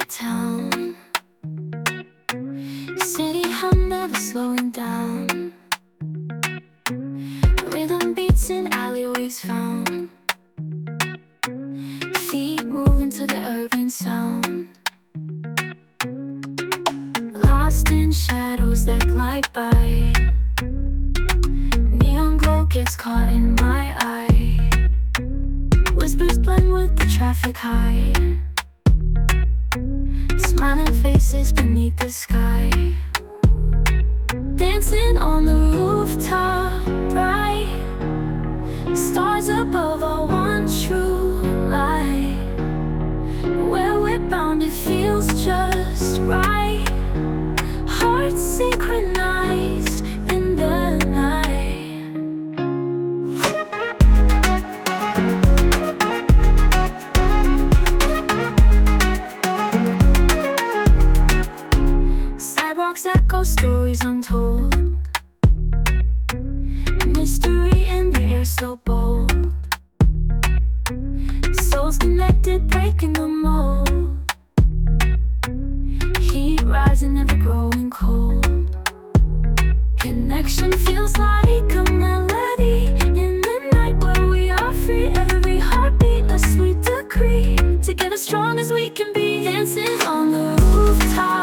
town. City hum never slowing down. Rhythm beats in alleyways found. Feet moving to the urban sound. Lost in shadows that glide by. Neon glow gets caught in my eye. Whispers blend with the traffic high. Smiling faces beneath the sky. Dancing on the rooftop, bright. Stars above are one true light. Where we're bound, it feels just right. Hearts synchronized in the night. Sidewalks echo stories untold. Mystery in the air so bold. Souls connected, breaking the mold. Heat rising, never growing cold. Connection feels like a melody in the night where we are free. Every heartbeat a sweet decree. Together strong as we can be. Dancing on the rooftop.